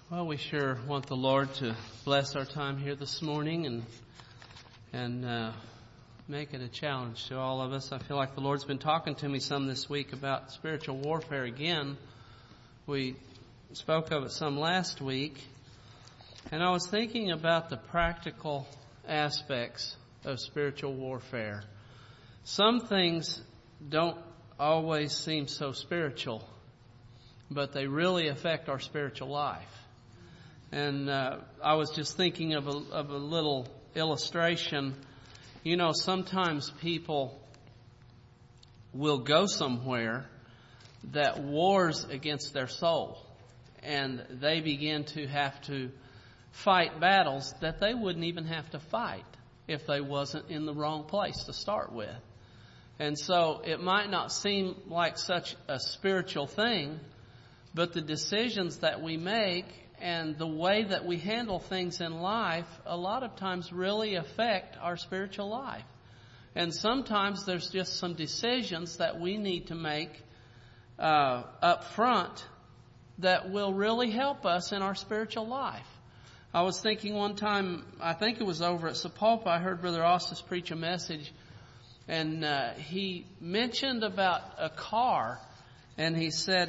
Well, we sure want the Lord to bless our time here this morning and make it a challenge to all of us. I feel like the Lord's been talking to me some this week about spiritual warfare again. We spoke of it some last week, and I was thinking about the practical aspects of spiritual warfare. Some things don't always seem so spiritual, but they really affect our spiritual life. And I was just thinking of a little illustration. You know, sometimes people will go somewhere that wars against their soul, and they begin to have to fight battles that they wouldn't even have to fight if they wasn't in the wrong place to start with. And so it might not seem like such a spiritual thing, but the decisions that we make and the way that we handle things in life a lot of times really affect our spiritual life. And sometimes there's just some decisions that we need to make up front that will really help us in our spiritual life. I was thinking one time, I think it was over at Sapulpa, I heard Brother Ostis preach a message, and he mentioned about a car, and he said,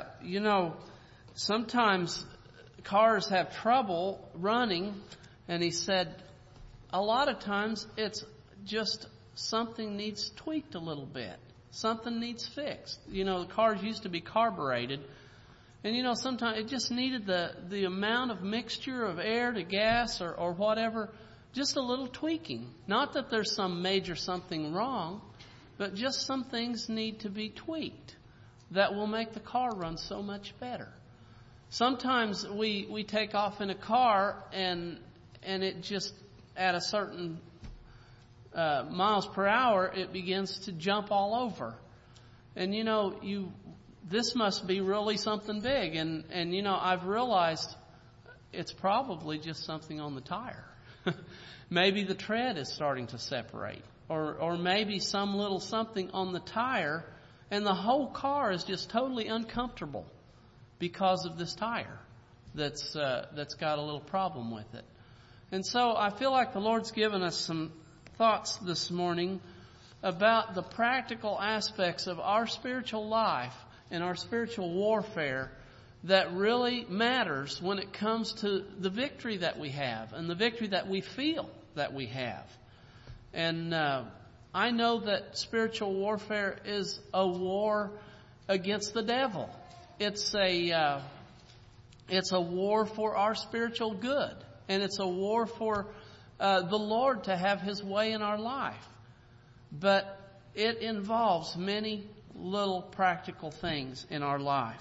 sometimes cars have trouble running, and he said a lot of times it's just something needs tweaked a little bit. Something needs fixed. You know, the cars used to be carbureted, and sometimes it just needed the amount of mixture of air to gas or whatever, just a little tweaking. Not that there's some major something wrong, but just some things need to be tweaked that will make the car run so much better. Sometimes we take off in a car and it just at a certain miles per hour it begins to jump all over, and this must be really something big, and I've realized it's probably just something on the tire. Maybe the tread is starting to separate, or maybe some little something on the tire, and the whole car is just totally uncomfortable because of this tire that's got a little problem with it. And so I feel like the Lord's given us some thoughts this morning about the practical aspects of our spiritual life and our spiritual warfare that really matters when it comes to the victory that we have and the victory that we feel that we have. And I know that spiritual warfare is a war against the devil. It's a war for our spiritual good, and it's a war for the Lord to have His way in our life. But it involves many little practical things in our life.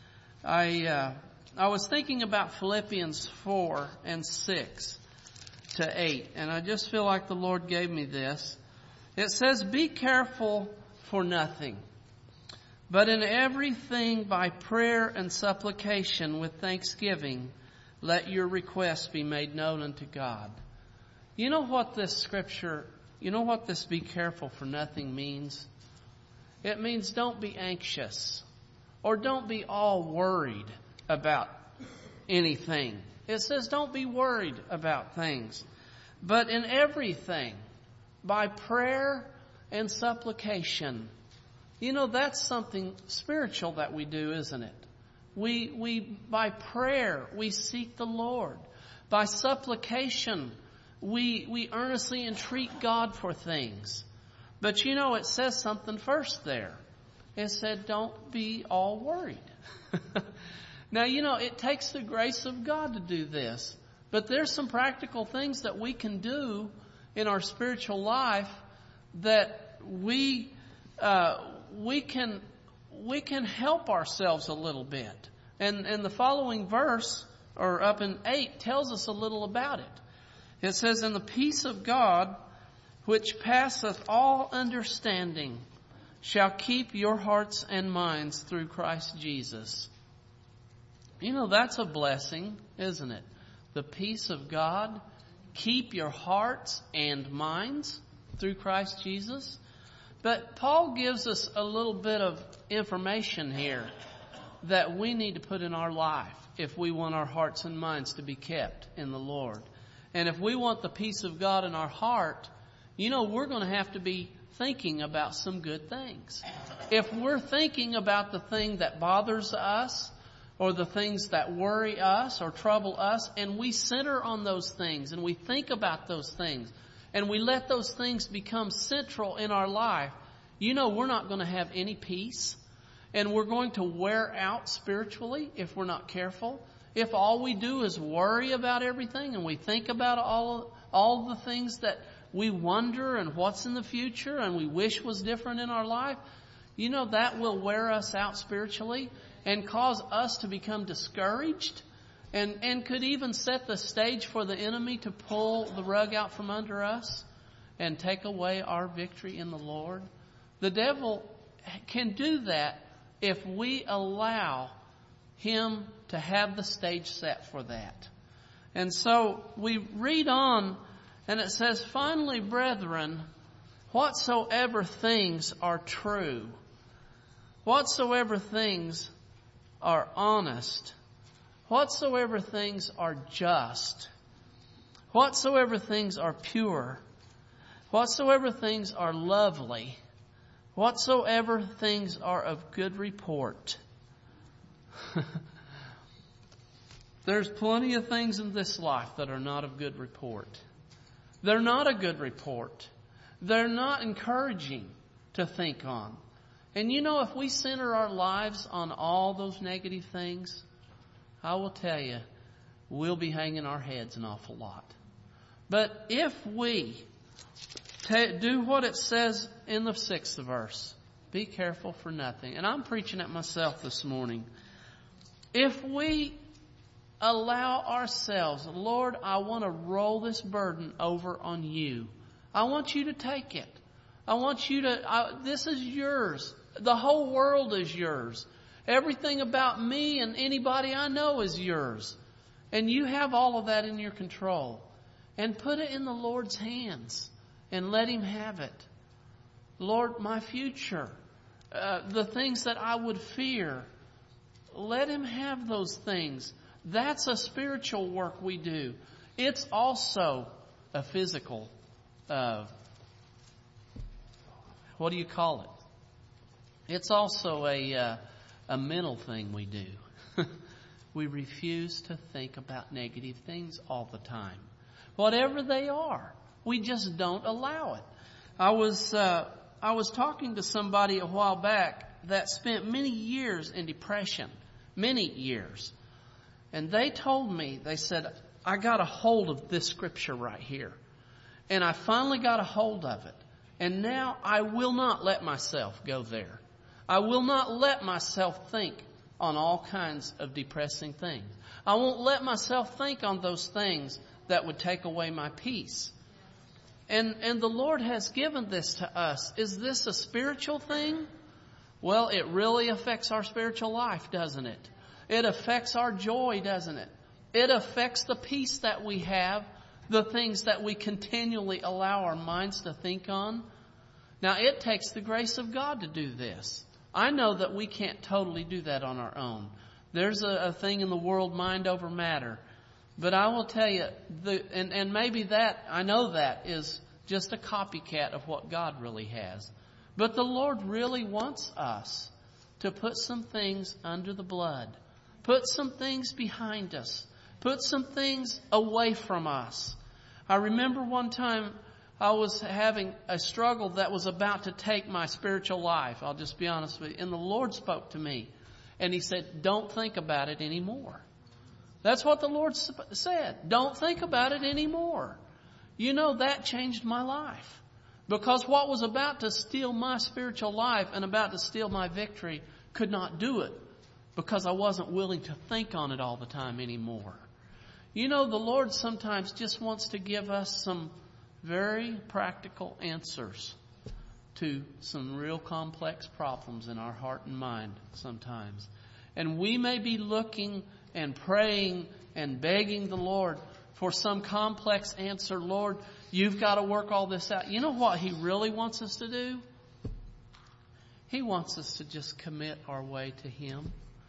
I was thinking about Philippians 4 and 6 to 8, and I just feel like the Lord gave me this. It says, "Be careful for nothing, but in everything by prayer and supplication with thanksgiving, let your requests be made known unto God." You know what this scripture, this "be careful for nothing" means? It means don't be anxious or don't be all worried about anything. It says don't be worried about things, but in everything by prayer and supplication. That's something spiritual that we do, isn't it? We by prayer, we seek the Lord. By supplication, we earnestly entreat God for things. But it says something first there. It said, don't be all worried. Now, it takes the grace of God to do this. But there's some practical things that we can do in our spiritual life that we can help ourselves a little bit. And the following verse, or up in 8, tells us a little about it. It says, "And the peace of God, which passeth all understanding, shall keep your hearts and minds through Christ Jesus." That's a blessing, isn't it? The peace of God, keep your hearts and minds through Christ Jesus. But Paul gives us a little bit of information here that we need to put in our life if we want our hearts and minds to be kept in the Lord. And if we want the peace of God in our heart, we're going to have to be thinking about some good things. If we're thinking about the thing that bothers us, or the things that worry us or trouble us, and we center on those things, and we think about those things, and we let those things become central in our life, we're not going to have any peace. And we're going to wear out spiritually if we're not careful. If all we do is worry about everything and we think about all the things that we wonder and what's in the future and we wish was different in our life, that will wear us out spiritually and cause us to become discouraged and could even set the stage for the enemy to pull the rug out from under us and take away our victory in the Lord. The devil can do that if we allow him to have the stage set for that. And so we read on, and it says, "Finally, brethren, whatsoever things are true, whatsoever things are honest, whatsoever things are just, whatsoever things are pure, whatsoever things are lovely, whatsoever things are of good report." There's plenty of things in this life that are not of good report. They're not a good report. They're not encouraging to think on. And if we center our lives on all those negative things, I will tell you, we'll be hanging our heads an awful lot. But if we do what it says in the 6th verse, be careful for nothing. And I'm preaching at myself this morning. If we allow ourselves, Lord, I want to roll this burden over on you. I want you to take it. I want you to, this is yours. The whole world is yours. Everything about me and anybody I know is yours. And you have all of that in your control. And put it in the Lord's hands and let Him have it. Lord, my future, the things that I would fear, let Him have those things. That's a spiritual work we do. It's also a physical, what do you call it? It's also a mental thing we do. We refuse to think about negative things all the time. Whatever they are, we just don't allow it. I was talking to somebody a while back that spent many years in depression. Many years. And they told me, they said, I got a hold of this scripture right here. And I finally got a hold of it. And now I will not let myself go there. I will not let myself think on all kinds of depressing things. I won't let myself think on those things that would take away my peace. And the Lord has given this to us. Is this a spiritual thing? Well, it really affects our spiritual life, doesn't it? It affects our joy, doesn't it? It affects the peace that we have, the things that we continually allow our minds to think on. Now, it takes the grace of God to do this. I know that we can't totally do that on our own. There's a thing in the world, mind over matter. But I will tell you, and maybe that, I know that is just a copycat of what God really has. But the Lord really wants us to put some things under the blood. Put some things behind us. Put some things away from us. I remember one time I was having a struggle that was about to take my spiritual life. I'll just be honest with you. And the Lord spoke to me. And He said, don't think about it anymore. That's what the Lord said. Don't think about it anymore. That changed my life. Because what was about to steal my spiritual life and about to steal my victory could not do it. Because I wasn't willing to think on it all the time anymore. The Lord sometimes just wants to give us some very practical answers to some real complex problems in our heart and mind sometimes. And we may be looking and praying and begging the Lord for some complex answer. Lord, you've got to work all this out. You know what He really wants us to do? He wants us to just commit our way to Him.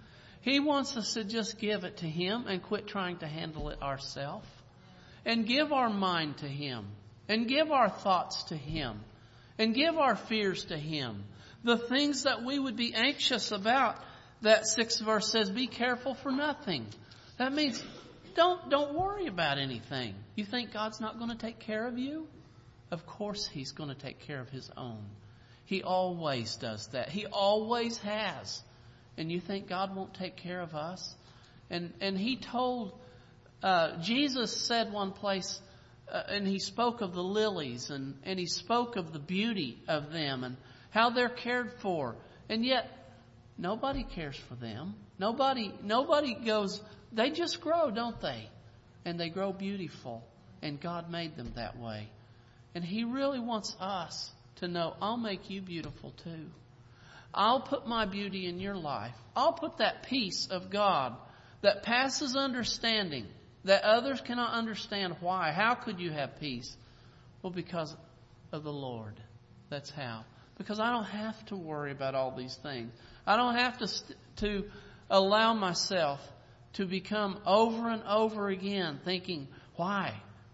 He wants us to just give it to Him and quit trying to handle it ourselves. And give our mind to Him. And give our thoughts to Him. And give our fears to Him. The things that we would be anxious about, that 6th verse says, be careful for nothing. That means don't worry about anything. You think God's not going to take care of you? Of course He's going to take care of His own. He always does that. He always has. And you think God won't take care of us? And He told, Jesus said one place, and He spoke of the lilies, and He spoke of the beauty of them and how they're cared for. And yet, nobody cares for them. Nobody goes, they just grow, don't they? And they grow beautiful. And God made them that way. And He really wants us to know, I'll make you beautiful too. I'll put my beauty in your life. I'll put that peace of God that passes understanding, that others cannot understand why. How could you have peace? Well, because of the Lord. That's how. Because I don't have to worry about all these things. I don't have to allow myself to become over and over again thinking, why?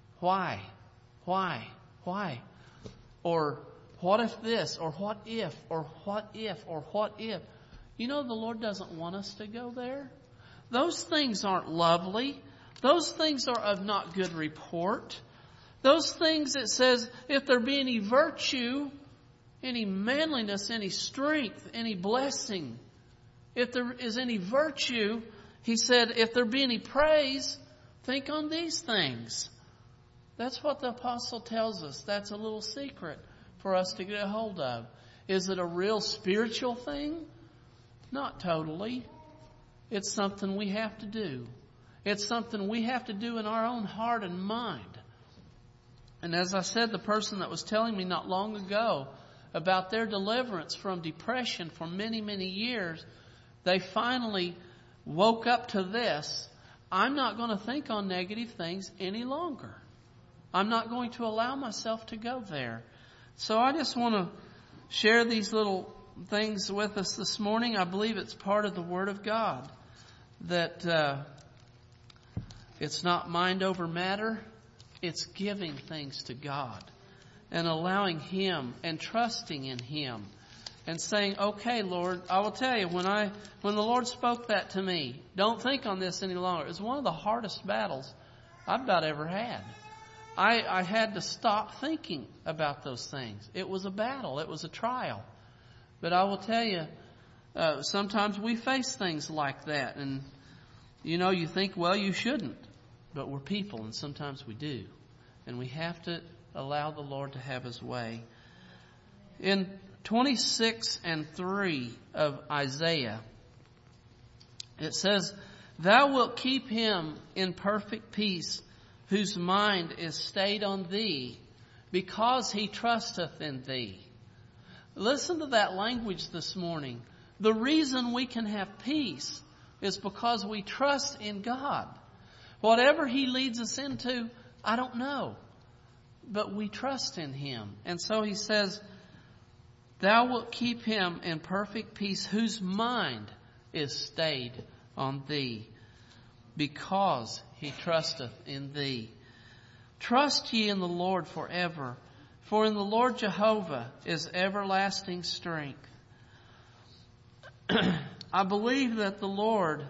Or what if this? Or what if? Or what if? Or what if? You know, the Lord doesn't want us to go there. Those things aren't lovely. Those things are of not good report. Those things, it says, if there be any virtue, any manliness, any strength, any blessing, if there is any virtue, He said, if there be any praise, think on these things. That's what the apostle tells us. That's a little secret for us to get a hold of. Is it a real spiritual thing? Not totally. It's something we have to do. It's something we have to do in our own heart and mind. And as I said, the person that was telling me not long ago about their deliverance from depression for many, many years, they finally woke up to this. I'm not going to think on negative things any longer. I'm not going to allow myself to go there. So I just want to share these little things with us this morning. I believe it's part of the Word of God. That it's not mind over matter. It's giving things to God. And allowing Him and trusting in Him. And saying, okay, Lord, I will tell you, when the Lord spoke that to me, don't think on this any longer. It was one of the hardest battles I've about ever had. I had to stop thinking about those things. It was a battle. It was a trial. But I will tell you, sometimes we face things like that. And, you think, well, you shouldn't. But we're people, and sometimes we do. And we have to allow the Lord to have His way. In 26:3 of Isaiah, it says, Thou wilt keep him in perfect peace, whose mind is stayed on Thee, because he trusteth in Thee. Listen to that language this morning. The reason we can have peace is because we trust in God. Whatever He leads us into, I don't know. But we trust in Him. And so He says, Thou wilt keep him in perfect peace, whose mind is stayed on Thee, because he trusteth in Thee. Trust ye in the Lord forever, for in the Lord Jehovah is everlasting strength. I believe that the Lord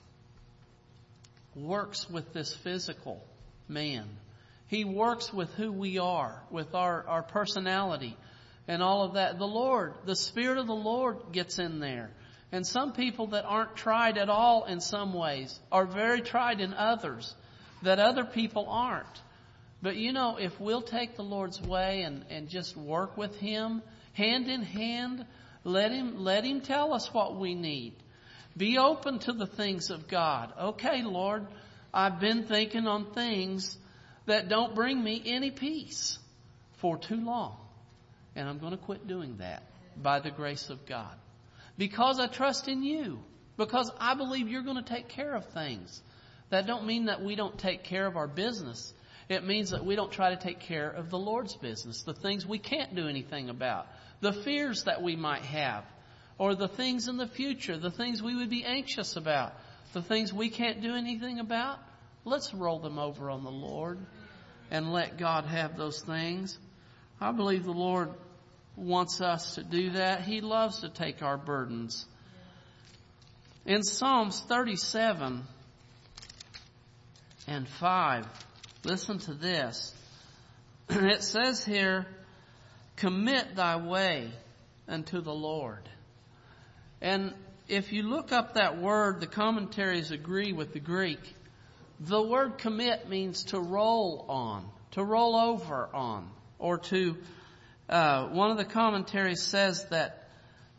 works with this physical man. He works with who we are, with our personality and all of that. The Spirit of the Lord gets in there. And some people that aren't tried at all in some ways are very tried in others that other people aren't. But if we'll take the Lord's way and just work with Him hand in hand, let Him tell us what we need. Be open to the things of God. Okay, Lord, I've been thinking on things that don't bring me any peace for too long. And I'm going to quit doing that by the grace of God. Because I trust in You. Because I believe You're going to take care of things. That don't mean that we don't take care of our business. It means that we don't try to take care of the Lord's business. The things we can't do anything about. The fears that we might have. or the things in the future, the things we would be anxious about, the things we can't do anything about, let's roll them over on the Lord and let God have those things. I believe the Lord wants us to do that. He loves to take our burdens. In Psalms 37 and 5, listen to this. It says here, commit thy way unto the Lord. And if you look up that word, the commentaries agree with the Greek. The word commit means to roll on, to roll over on, or to, one of the commentaries says that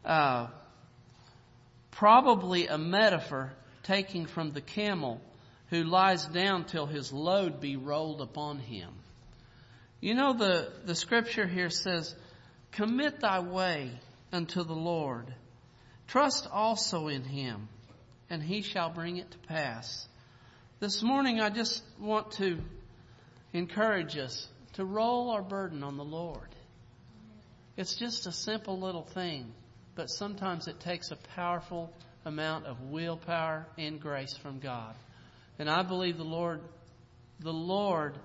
probably a metaphor taking from the camel who lies down till his load be rolled upon him. You know, the scripture here says, commit thy way unto the Lord. Trust also in him, and he shall bring it to pass. This morning I just want to encourage us to roll our burden on the Lord. It's just a simple little thing, but sometimes it takes a powerful amount of willpower and grace from God. And I believe the Lord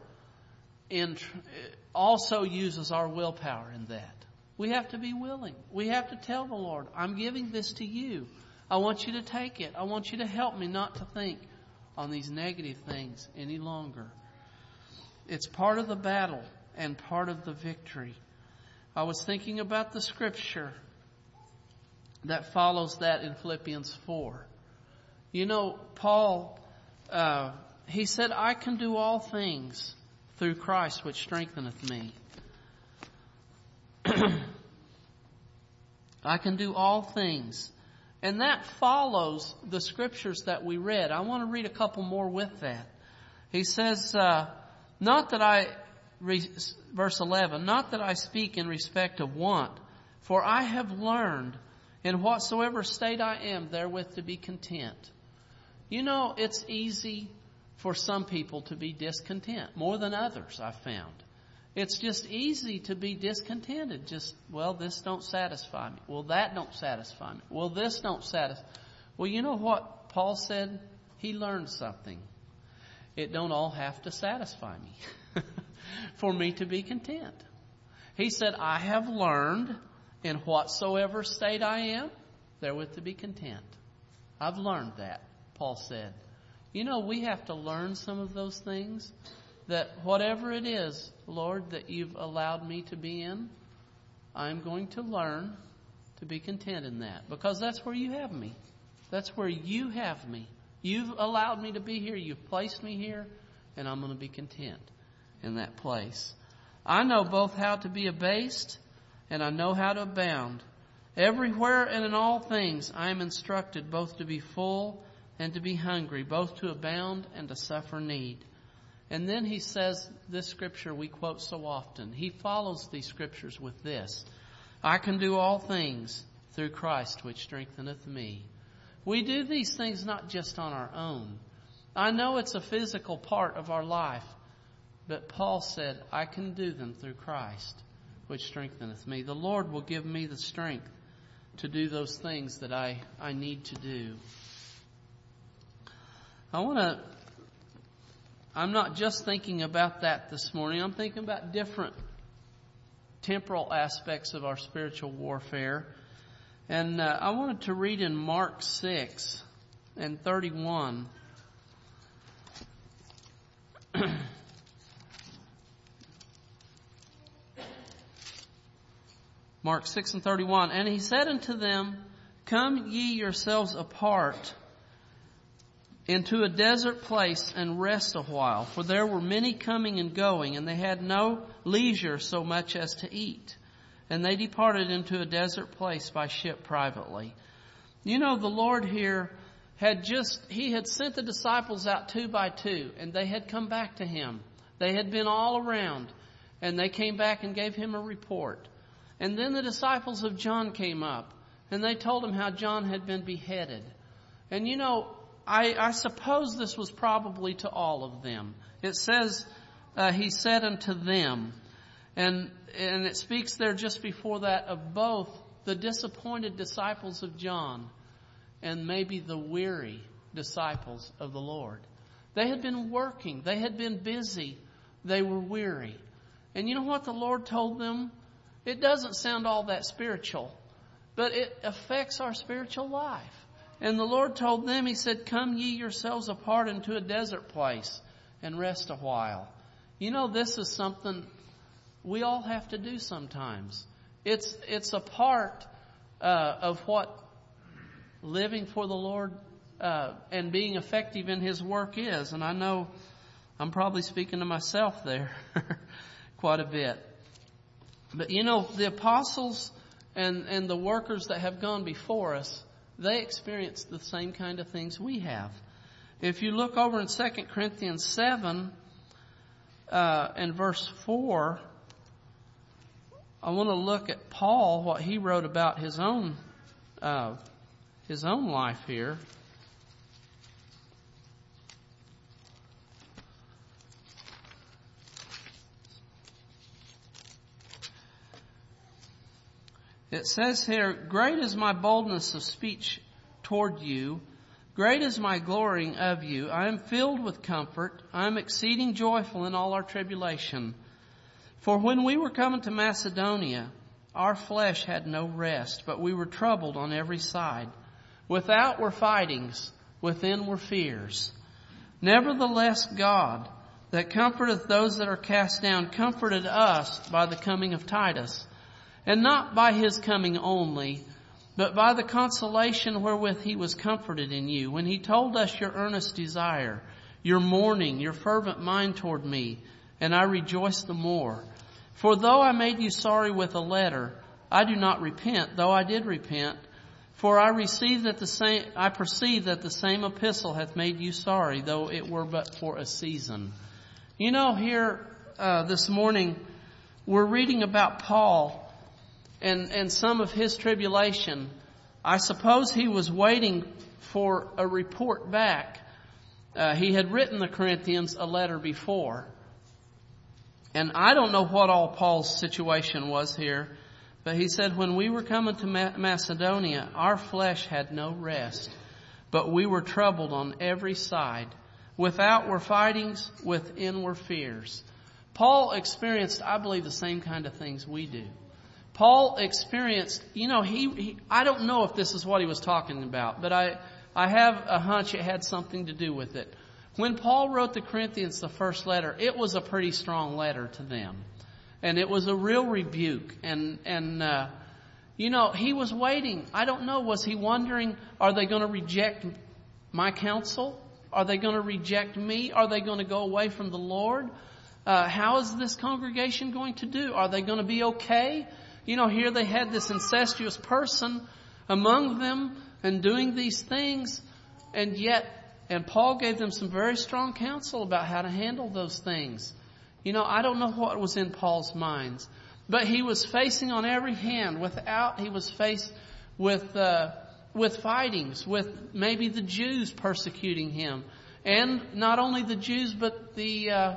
also uses our willpower in that. We have to be willing. We have to tell the Lord, I'm giving this to you. I want you to take it. I want you to help me not to think on these negative things any longer. It's part of the battle and part of the victory. I was thinking about the scripture that follows that in Philippians 4. You know, Paul, he said, I can do all things through Christ which strengtheneth me. I can do all things. And that follows the scriptures that we read. I want to read a couple more with that. He says, verse 11, not that I speak in respect of want, for I have learned in whatsoever state I am therewith to be content. You know, it's easy for some people to be discontent, more than others, I've found. It's just easy to be discontented. Just, well, this don't satisfy me. Well, that don't satisfy me. Well, this don't satisfy. Well, you know what Paul said? He learned something. It don't all have to satisfy me for me to be content. He said, I have learned in whatsoever state I am, therewith to be content. I've learned that, Paul said. You know, we have to learn some of those things. That whatever it is, Lord, that you've allowed me to be in, I'm going to learn to be content in that. Because that's where you have me. That's where you have me. You've allowed me to be here. You've placed me here. And I'm going to be content in that place. I know both how to be abased and I know how to abound. Everywhere and in all things I am instructed both to be full and to be hungry, both to abound and to suffer need. And then he says this scripture we quote so often. He follows these scriptures with this. I can do all things through Christ which strengtheneth me. We do these things not just on our own. I know it's a physical part of our life. But Paul said, I can do them through Christ which strengtheneth me. The Lord will give me the strength to do those things that I need to do. I'm not just thinking about that this morning. I'm thinking about different temporal aspects of our spiritual warfare. And I wanted to read in Mark 6 and 31. Mark 6 and 31. And he said unto them, come ye yourselves apart into a desert place and rest a while. For there were many coming and going, and they had no leisure so much as to eat. And they departed into a desert place by ship privately. You know, the Lord here he had sent the disciples out 2 by 2, and they had come back to him. They had been all around, and they came back and gave him a report. And then the disciples of John came up, and they told him how John had been beheaded. And you know, I suppose this was probably to all of them. It says, he said unto them, and it speaks there just before that of both the disappointed disciples of John and maybe the weary disciples of the Lord. They had been working. They had been busy. They were weary. And you know what the Lord told them? It doesn't sound all that spiritual, but it affects our spiritual life. And the Lord told them, He said, "Come ye yourselves apart into a desert place and rest a while." You know, this is something we all have to do sometimes. It's a part of what living for the Lord and being effective in His work is. And I know I'm probably speaking to myself there quite a bit. But you know, the apostles and the workers that have gone before us, they experienced the same kind of things we have. If you look over in 2 Corinthians 7 and verse 4, I want to look at Paul, what he wrote about his own life here. It says here, "Great is my boldness of speech toward you. Great is my glorying of you. I am filled with comfort. I am exceeding joyful in all our tribulation. For when we were coming to Macedonia, our flesh had no rest, but we were troubled on every side. Without were fightings, within were fears. Nevertheless, God, that comforteth those that are cast down, comforted us by the coming of Titus. And not by his coming only, but by the consolation wherewith he was comforted in you, when he told us your earnest desire, your mourning, your fervent mind toward me, and I rejoiced the more. For though I made you sorry with a letter, I do not repent, though I did repent. For I perceive that the same epistle hath made you sorry, though it were but for a season." You know, here this morning, we're reading about Paul and some of his tribulation. I suppose he was waiting for a report back. He had written the Corinthians a letter before. And I don't know what all Paul's situation was here, but he said, when we were coming to Macedonia, our flesh had no rest, but we were troubled on every side. Without were fightings, within were fears. Paul experienced, I believe, the same kind of things we do. Paul experienced, you know, I don't know if this is what he was talking about, but I have a hunch it had something to do with it. When Paul wrote the Corinthians the first letter, it was a pretty strong letter to them. And it was a real rebuke. And you know, he was waiting. I don't know, was he wondering, are they going to reject my counsel? Are they going to reject me? Are they going to go away from the Lord? How is this congregation going to do? Are they going to be okay? You know, here they had this incestuous person among them and doing these things. And Paul gave them some very strong counsel about how to handle those things. You know, I don't know what was in Paul's minds, but he was facing on every hand he was faced with fightings, with maybe the Jews persecuting him. And not only the Jews, but the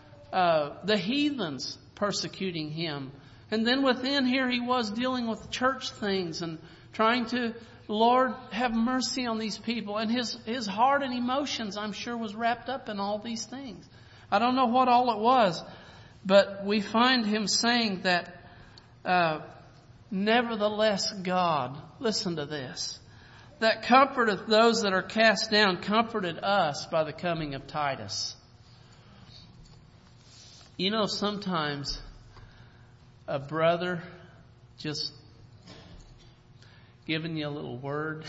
heathens persecuting him. And then within here he was dealing with church things and trying to, Lord, have mercy on these people. And his heart and emotions, I'm sure, was wrapped up in all these things. I don't know what all it was, but we find him saying that, nevertheless God, listen to this, that comforteth those that are cast down, comforted us by the coming of Titus. You know, sometimes a brother just giving you a little word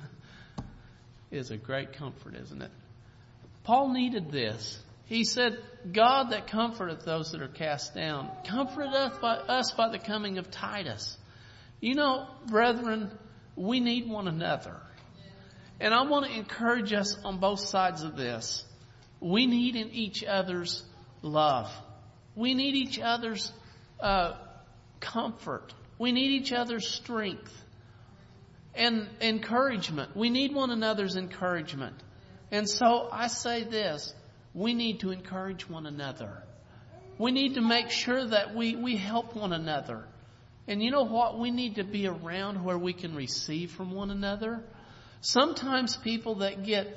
is a great comfort, isn't it? Paul needed this. He said, God that comforteth those that are cast down, comforteth us by the coming of Titus. You know, brethren, we need one another. And I want to encourage us on both sides of this. We need in each other's love. We need each other's comfort. We need each other's strength and encouragement. We need one another's encouragement. And so I say this, we need to encourage one another. We need to make sure that we help one another. And you know what? We need to be around where we can receive from one another. Sometimes people that get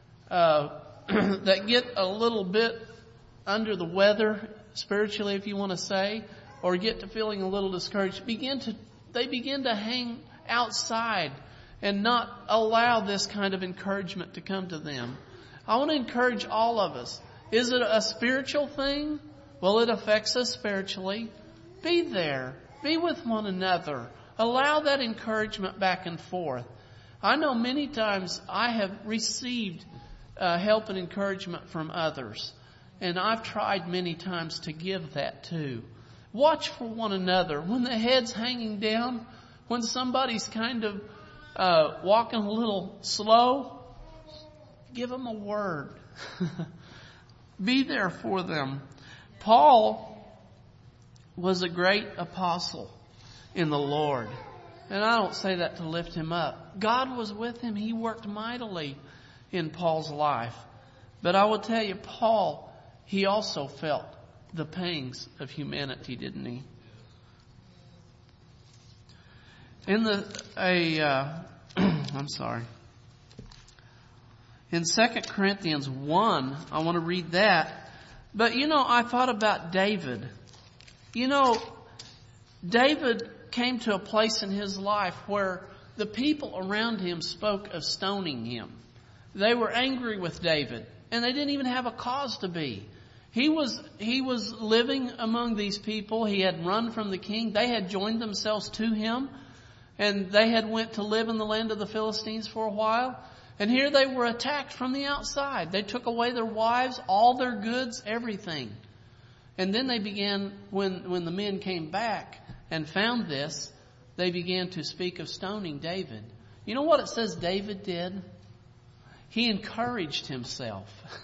a little bit under the weather, spiritually, if you want to say, or get to feeling a little discouraged, they begin to hang outside and not allow this kind of encouragement to come to them. I want to encourage all of us. Is it a spiritual thing? Well, it affects us spiritually. Be there. Be with one another. Allow that encouragement back and forth. I know many times I have received help and encouragement from others. And I've tried many times to give that too. Watch for one another. When the head's hanging down, when somebody's kind of walking a little slow, give them a word. Be there for them. Paul was a great apostle in the Lord. And I don't say that to lift him up. God was with him. He worked mightily in Paul's life. But I will tell you, Paul, he also felt the pangs of humanity, didn't he? In In 2 Corinthians 1, I want to read that. But I thought about David. David came to a place in his life where the people around him spoke of stoning him. They were angry with David, and they didn't even have a cause to be. He was living among these people. He had run from the king. They had joined themselves to him, and they had went to live in the land of the Philistines for a while. And here they were attacked from the outside. They took away their wives, all their goods, everything. And then they began, when the men came back and found this, they began to speak of stoning David. You know what it says David did? He encouraged himself.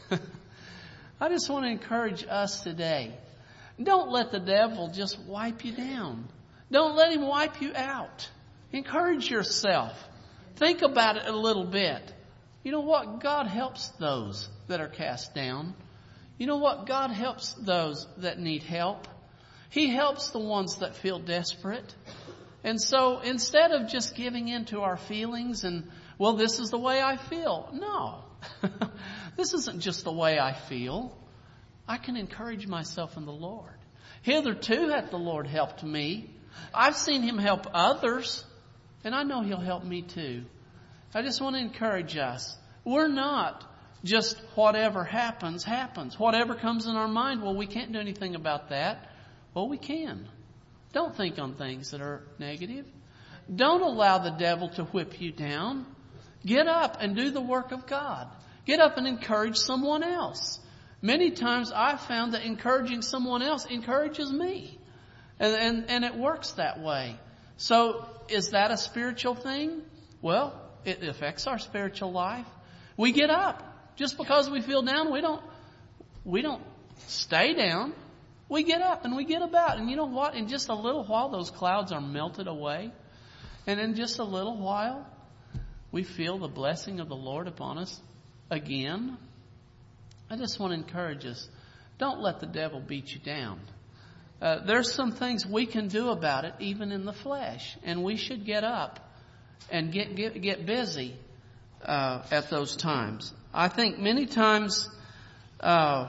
I just want to encourage us today. Don't let the devil just wipe you down. Don't let him wipe you out. Encourage yourself. Think about it a little bit. You know what? God helps those that are cast down. You know what? God helps those that need help. He helps the ones that feel desperate. And so instead of just giving in to our feelings and, well, this is the way I feel. No. This isn't just the way I feel. I can encourage myself in the Lord. Hitherto hath the Lord helped me. I've seen Him help others, and I know He'll help me too. I just want to encourage us. We're not just whatever happens, happens. Whatever comes in our mind, well, we can't do anything about that. Well, we can. Don't think on things that are negative. Don't allow the devil to whip you down. Get up and do the work of God. Get up and encourage someone else. Many times I've found that encouraging someone else encourages me. And it works that way. So is that a spiritual thing? Well, it affects our spiritual life. We get up. Just because we feel down, we don't stay down. We get up and we get about. And you know what? In just a little while, those clouds are melted away. And in just a little while, we feel the blessing of the Lord upon us again. I just want to encourage us. Don't let the devil beat you down. There's some things we can do about it, even in the flesh. And we should get up and get busy at those times. I think many times I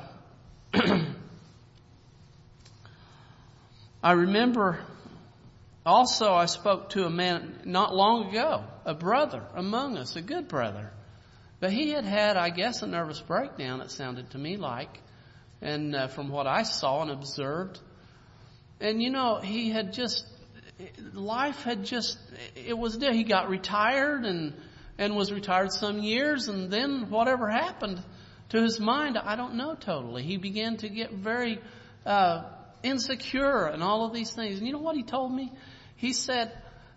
remember also I spoke to a man not long ago, a brother among us, a good brother. But he had, I guess, a nervous breakdown, it sounded to me like, and from what I saw and observed. And, he had just, life had just, it was there. He got retired and was retired some years, and then whatever happened to his mind, I don't know totally. He began to get very insecure and all of these things. And you know what he told me? He said,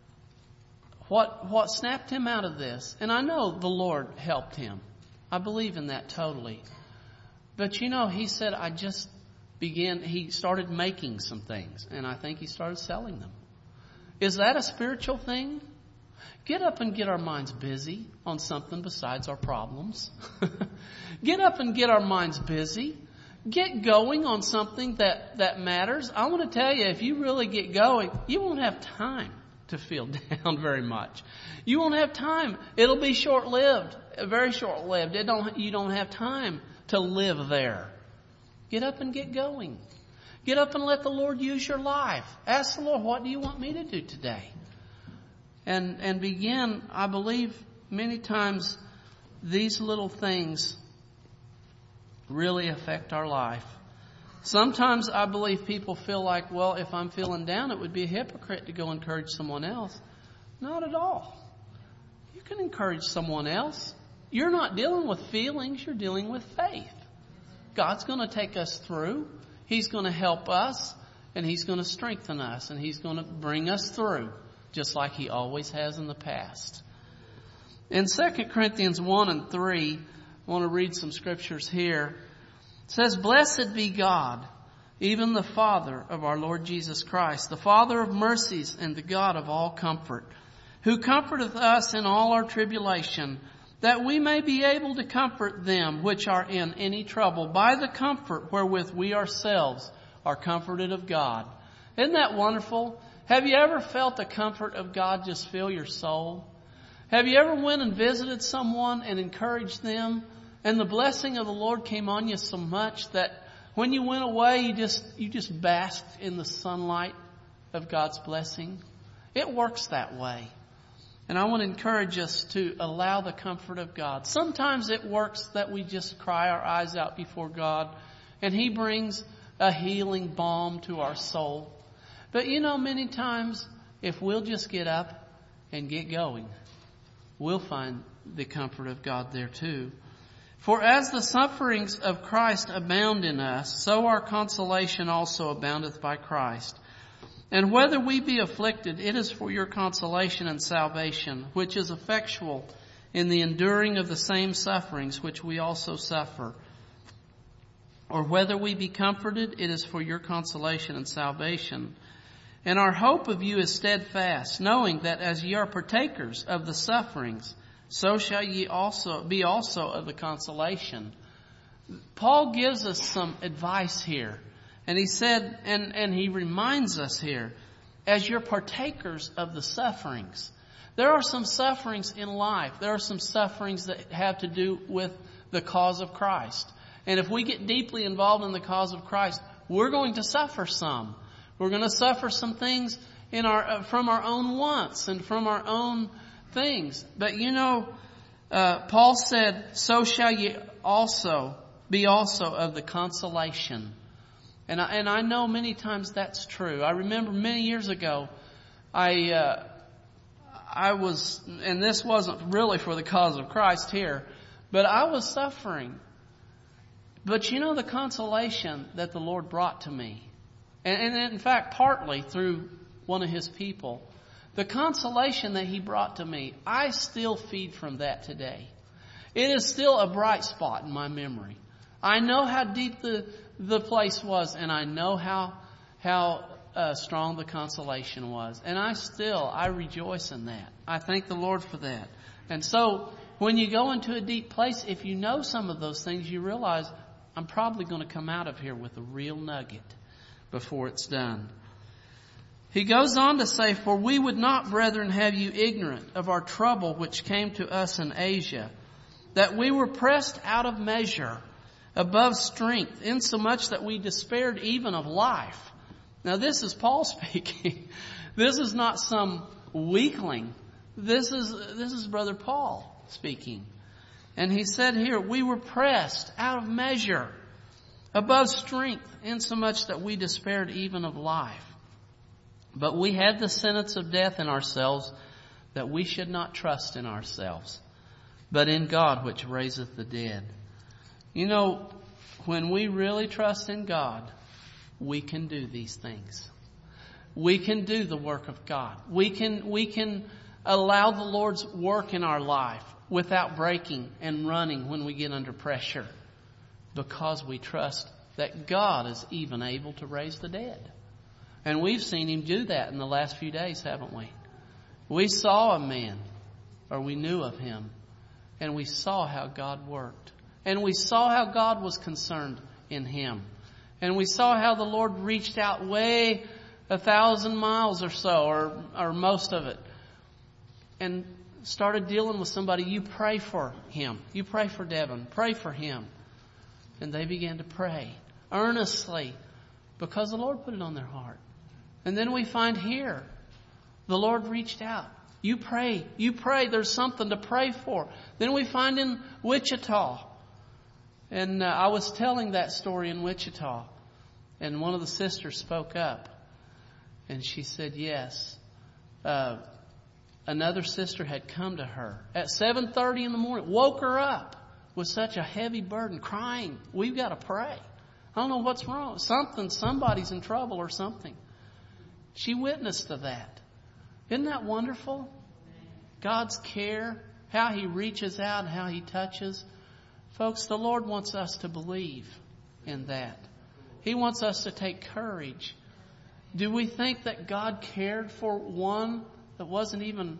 what snapped him out of this, and I know the Lord helped him. I believe in that totally. But he said, he started making some things, and I think he started selling them. Is that a spiritual thing? Get up and get our minds busy on something besides our problems. Get up and get our minds busy. Get going on something that matters. I want to tell you, if you really get going, you won't have time to feel down very much. You won't have time. It'll be short-lived, very short-lived. You don't have time to live there. Get up and get going. Get up and let the Lord use your life. Ask the Lord, what do you want me to do today? And begin, I believe many times these little things really affect our life. Sometimes I believe people feel like, well, if I'm feeling down, it would be a hypocrite to go encourage someone else. Not at all. You can encourage someone else. You're not dealing with feelings, you're dealing with faith. God's going to take us through. He's going to help us, and He's going to strengthen us, and He's going to bring us through, just like He always has in the past. In 2 Corinthians 1 and 3, I want to read some scriptures here. It says, "Blessed be God, even the Father of our Lord Jesus Christ, the Father of mercies and the God of all comfort, who comforteth us in all our tribulation, that we may be able to comfort them which are in any trouble by the comfort wherewith we ourselves are comforted of God." Isn't that wonderful? Have you ever felt the comfort of God just fill your soul? Have you ever went and visited someone and encouraged them, and the blessing of the Lord came on you so much that when you went away, you just basked in the sunlight of God's blessing? It works that way. And I want to encourage us to allow the comfort of God. Sometimes it works that we just cry our eyes out before God, and He brings a healing balm to our soul. But many times, if we'll just get up and get going, we'll find the comfort of God there too. "For as the sufferings of Christ abound in us, so our consolation also aboundeth by Christ. And whether we be afflicted, it is for your consolation and salvation, which is effectual in the enduring of the same sufferings which we also suffer. Or whether we be comforted, it is for your consolation and salvation. And our hope of you is steadfast, knowing that as ye are partakers of the sufferings, so shall ye also be of the consolation." Paul gives us some advice here. And he said, and he reminds us here, as you're partakers of the sufferings. There are some sufferings in life. There are some sufferings that have to do with the cause of Christ. And if we get deeply involved in the cause of Christ, we're going to suffer some. We're going to suffer some things from our own wants and from our own things. But Paul said, so shall ye also be of the consolation. And I know many times that's true. I remember many years ago, I was, and this wasn't really for the cause of Christ here, but I was suffering. But the consolation that the Lord brought to me, and in fact, partly through one of His people, the consolation that He brought to me, I still feed from that today. It is still a bright spot in my memory. I know how deep the place was, and I know how strong the consolation was. And I rejoice in that. I thank the Lord for that. And so, when you go into a deep place, if you know some of those things, you realize, I'm probably going to come out of here with a real nugget before it's done. He goes on to say, "For we would not, brethren, have you ignorant of our trouble which came to us in Asia, that we were pressed out of measure, above strength, insomuch that we despaired even of life." Now this is Paul speaking. This is not some weakling. This is Brother Paul speaking. And he said here, we were pressed out of measure, above strength, insomuch that we despaired even of life. But we had the sentence of death in ourselves, that we should not trust in ourselves, but in God which raiseth the dead. When we really trust in God, we can do these things. We can do the work of God. We can allow the Lord's work in our life without breaking and running when we get under pressure, because we trust that God is even able to raise the dead. And we've seen Him do that in the last few days, haven't we? We saw a man, or we knew of him, and we saw how God worked. And we saw how God was concerned in Him. And we saw how the Lord reached out way 1,000 miles or so, or most of it, and started dealing with somebody. You pray for him. You pray for Devin. Pray for him. And they began to pray earnestly because the Lord put it on their heart. And then we find here, the Lord reached out. You pray. You pray. There's something to pray for. Then we find in Wichita. And I was telling that story in Wichita. And one of the sisters spoke up. And she said, yes. Another sister had come to her at 7:30 in the morning. Woke her up with such a heavy burden, crying. We've got to pray. I don't know what's wrong. Somebody's in trouble or something. She witnessed to that. Isn't that wonderful? God's care, how He reaches out and how He touches. Folks, the Lord wants us to believe in that. He wants us to take courage. Do we think that God cared for one that wasn't even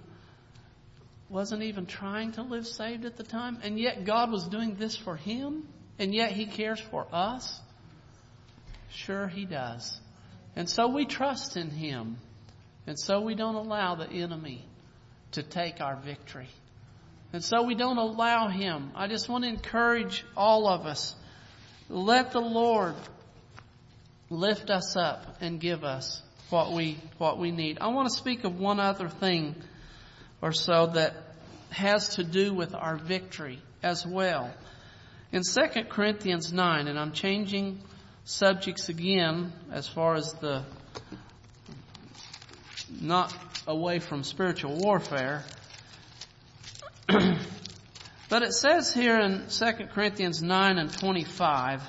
trying to live saved at the time? And yet God was doing this for him? And yet He cares for us? Sure He does. And so we trust in Him. And so we don't allow the enemy to take our victory. And so we don't allow him. I just want to encourage all of us. Let the Lord lift us up and give us what we need. I want to speak of one other thing or so that has to do with our victory as well. In 2 Corinthians 9, and I'm changing subjects again as far as the not away from spiritual warfare. But it says here in 2 Corinthians 9 and 25,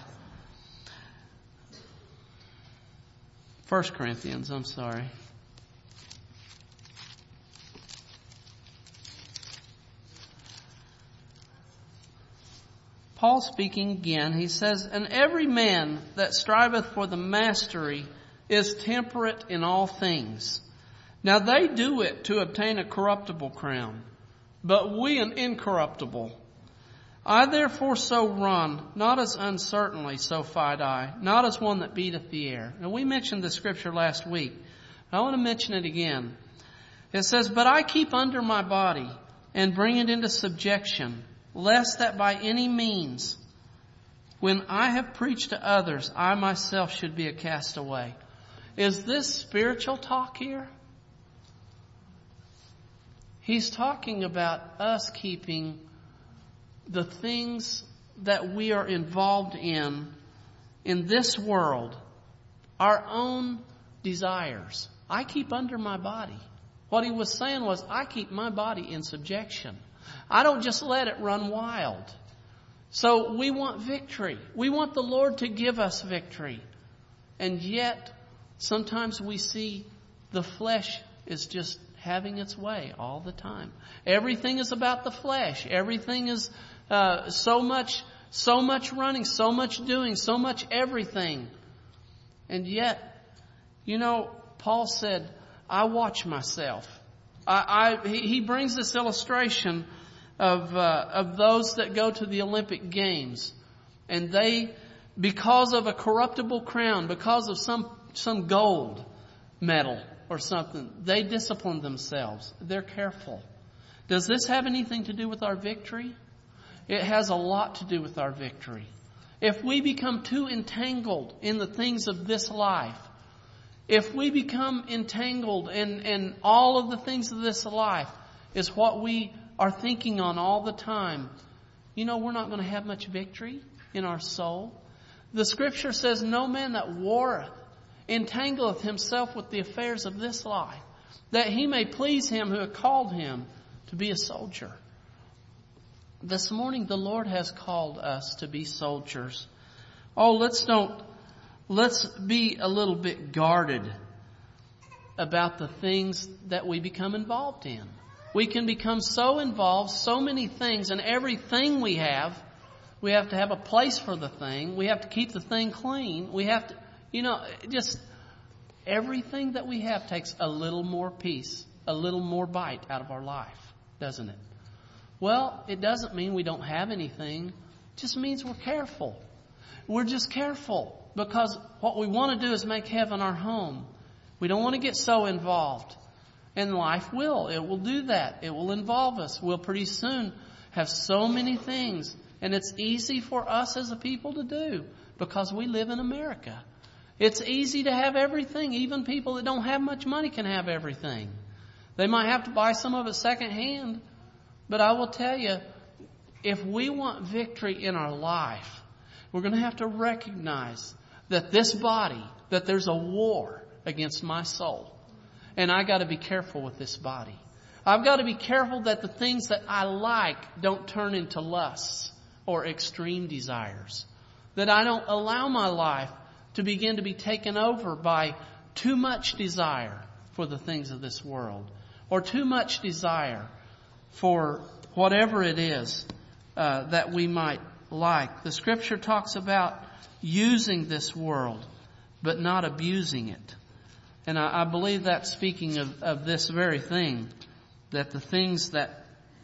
1 Corinthians, I'm sorry. Paul speaking again, he says, "And every man that striveth for the mastery is temperate in all things. Now they do it to obtain a corruptible crown, but we an incorruptible. I therefore so run, not as uncertainly, so fight I, not as one that beateth the air." Now we mentioned the scripture last week. I want to mention it again. It says, "But I keep under my body and bring it into subjection, lest that by any means, when I have preached to others, I myself should be a castaway." Is this spiritual talk here? He's talking about us keeping the things that we are involved in this world, our own desires. I keep under my body. What he was saying was, I keep my body in subjection. I don't just let it run wild. So we want victory. We want the Lord to give us victory. And yet, sometimes we see the flesh is just having its way all the time. Everything is about the flesh. Everything is so much running, so much doing, so much everything. And yet, Paul said, I watch myself. He brings this illustration of those that go to the Olympic Games, and they, because of a corruptible crown, because of some gold medal or something, they discipline themselves. They're careful. Does this have anything to do with our victory? It has a lot to do with our victory. If we become too entangled in the things of this life, if we become entangled in all of the things of this life is what we are thinking on all the time, we're not going to have much victory in our soul. The scripture says, "No man that warreth entangleth himself with the affairs of this life, that he may please him who hath called him to be a soldier." This morning the Lord has called us to be soldiers. Let's be a little bit guarded about the things that we become involved in. We can become so involved, so many things, and everything we have to have a place for the thing. We have to keep the thing clean. We have to, just everything that we have takes a little more piece, a little more bite out of our life, doesn't it? Well, it doesn't mean we don't have anything. It just means we're careful. We're just careful because what we want to do is make heaven our home. We don't want to get so involved. And life will. It will do that. It will involve us. We'll pretty soon have so many things. And it's easy for us as a people to do because we live in America. It's easy to have everything. Even people that don't have much money can have everything. They might have to buy some of it secondhand. But I will tell you, if we want victory in our life, we're going to have to recognize that this body, that there's a war against my soul. And I got to be careful with this body. I've got to be careful that the things that I like don't turn into lusts or extreme desires. That I don't allow my life to begin to be taken over by too much desire for the things of this world. Or too much desire for whatever it is that we might like. The Scripture talks about using this world, but not abusing it. And I believe that's speaking of this very thing, that the things that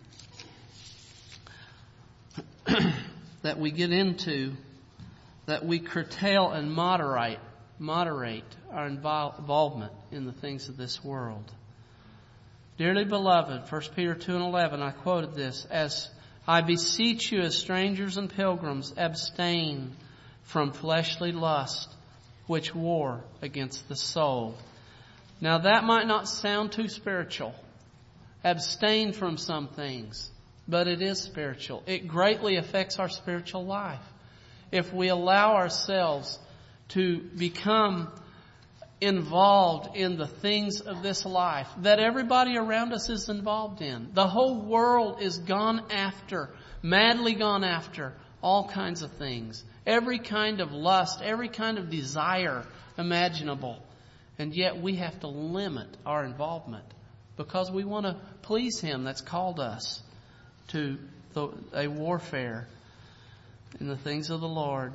that we get into, that we curtail and moderate our involvement in the things of this world. Dearly beloved, 1 Peter 2:11, I quoted this, as I beseech you as strangers and pilgrims, abstain from fleshly lust, which war against the soul. Now that might not sound too spiritual. Abstain from some things, but it is spiritual. It greatly affects our spiritual life. If we allow ourselves to become involved in the things of this life that everybody around us is involved in. The whole world is gone after, madly gone after all kinds of things. Every kind of lust, every kind of desire imaginable. And yet we have to limit our involvement because we want to please Him that's called us to a warfare in the things of the Lord.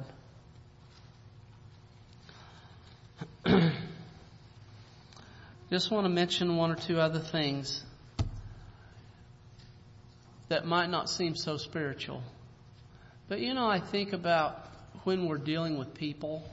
Just want to mention one or two other things that might not seem so spiritual. But I think about when we're dealing with people.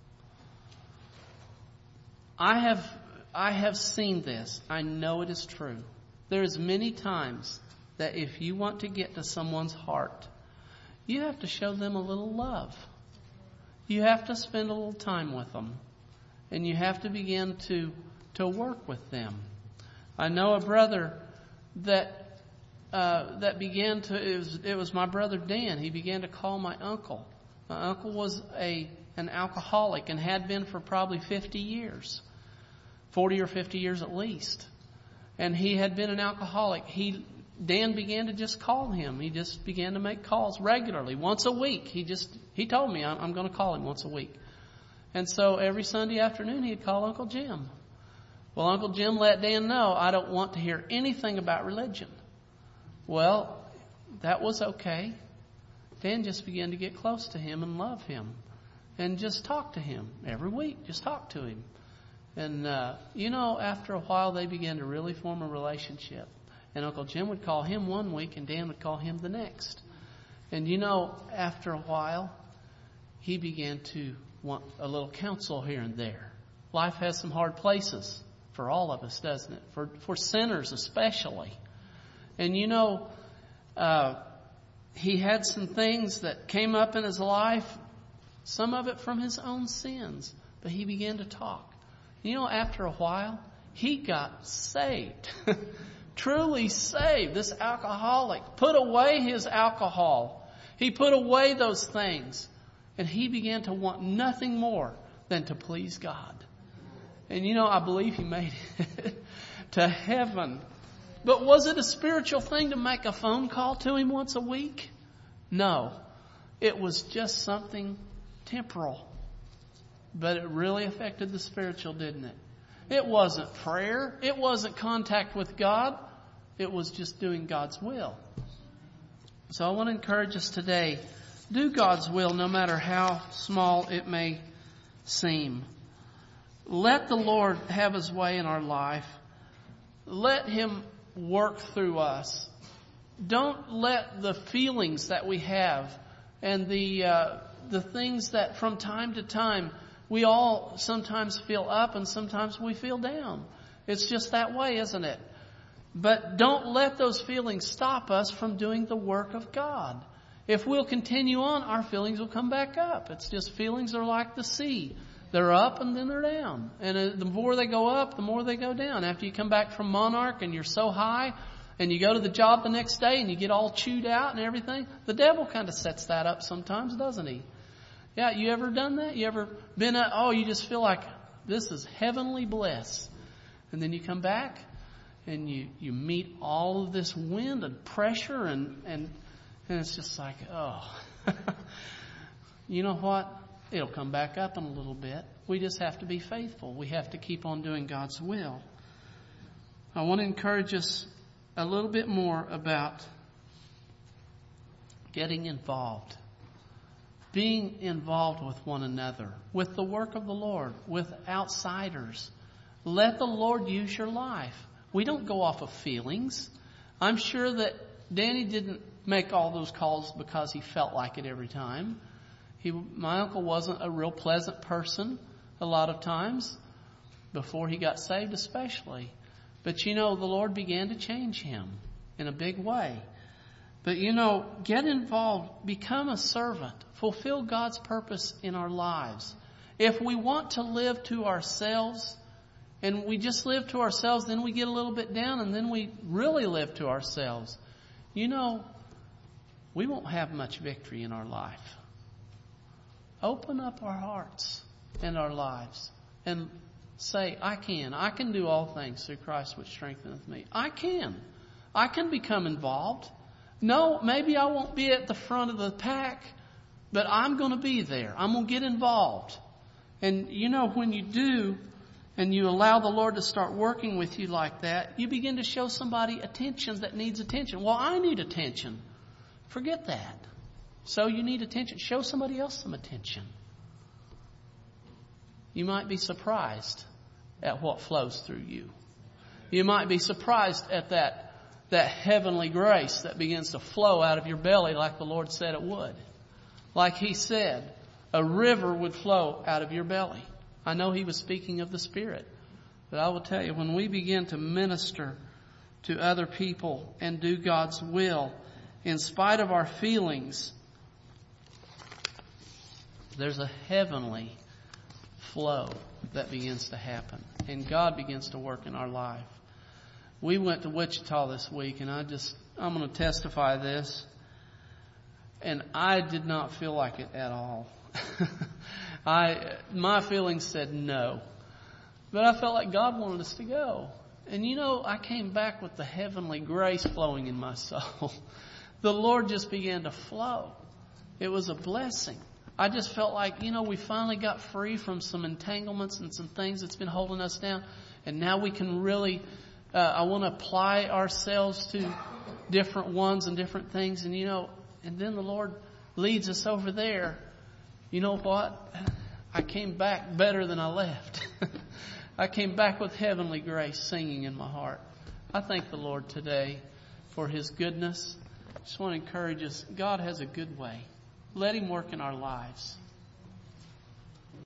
I have seen this. I know it is true. There's many times that if you want to get to someone's heart, you have to show them a little love. You have to spend a little time with them. And you have to begin to work with them. I know a brother that began to, it was my brother Dan. He began to call my uncle. My uncle was an alcoholic and had been for probably 50 years. 40 or 50 years at least. And he had been an alcoholic. Dan began to just call him. He just began to make calls regularly, once a week. He told me, I'm going to call him once a week. And so every Sunday afternoon he'd call Uncle Jim. Well, Uncle Jim let Dan know, I don't want to hear anything about religion. Well, that was okay. Dan just began to get close to him and love him. And just talk to him every week. Just talk to him. And, after a while they began to really form a relationship. And Uncle Jim would call him one week and Dan would call him the next. And, after a while, he began to want a little counsel here and there. Life has some hard places for all of us, doesn't it? For sinners especially. And he had some things that came up in his life, some of it from his own sins. But he began to talk. After a while, he got saved. Truly saved. This alcoholic put away his alcohol. He put away those things. And he began to want nothing more than to please God. And I believe he made it to heaven. But was it a spiritual thing to make a phone call to him once a week? No. It was just something temporal. But it really affected the spiritual, didn't it? It wasn't prayer. It wasn't contact with God. It was just doing God's will. So I want to encourage us today. Do God's will no matter how small it may seem. Let the Lord have His way in our life. Let Him work through us. Don't let the feelings that we have and the the things that from time to time, we all sometimes feel up and sometimes we feel down. It's just that way, isn't it? But don't let those feelings stop us from doing the work of God. If we'll continue on, our feelings will come back up. It's just feelings are like the sea. They're up and then they're down. And the more they go up, the more they go down. After you come back from Monarch and you're so high and you go to the job the next day and you get all chewed out and everything, the devil kind of sets that up sometimes, doesn't he? Yeah, you ever done that? You ever been you just feel like this is heavenly bliss. And then you come back and you meet all of this wind and pressure and it's just like, you know what? It'll come back up in a little bit. We just have to be faithful. We have to keep on doing God's will. I want to encourage us a little bit more about getting involved. Being involved with one another, with the work of the Lord, with outsiders. Let the Lord use your life. We don't go off of feelings. I'm sure that Danny didn't make all those calls because he felt like it every time. My uncle wasn't a real pleasant person a lot of times, before he got saved especially. But the Lord began to change him in a big way. But get involved, become a servant, fulfill God's purpose in our lives. If we want to live to ourselves, and we just live to ourselves, then we get a little bit down, and then we really live to ourselves. We won't have much victory in our life. Open up our hearts and our lives and say, I can do all things through Christ which strengtheneth me. I can become involved. No, maybe I won't be at the front of the pack, but I'm going to be there. I'm going to get involved. And when you do, and you allow the Lord to start working with you like that, you begin to show somebody attention that needs attention. Well, I need attention. Forget that. So you need attention. Show somebody else some attention. You might be surprised at what flows through you. You might be surprised at that heavenly grace that begins to flow out of your belly like the Lord said it would. Like He said, a river would flow out of your belly. I know He was speaking of the Spirit. But I will tell you, when we begin to minister to other people and do God's will, in spite of our feelings, there's a heavenly flow that begins to happen. And God begins to work in our life. We went to Wichita this week, and I'm going to testify this. And I did not feel like it at all. My feelings said no. But I felt like God wanted us to go. And I came back with the heavenly grace flowing in my soul. The Lord just began to flow. It was a blessing. I just felt like, we finally got free from some entanglements and some things that's been holding us down. And now we can really, I want to apply ourselves to different ones and different things. And, and then the Lord leads us over there. You know what? I came back better than I left. I came back with heavenly grace singing in my heart. I thank the Lord today for His goodness. I just want to encourage us. God has a good way. Let Him work in our lives.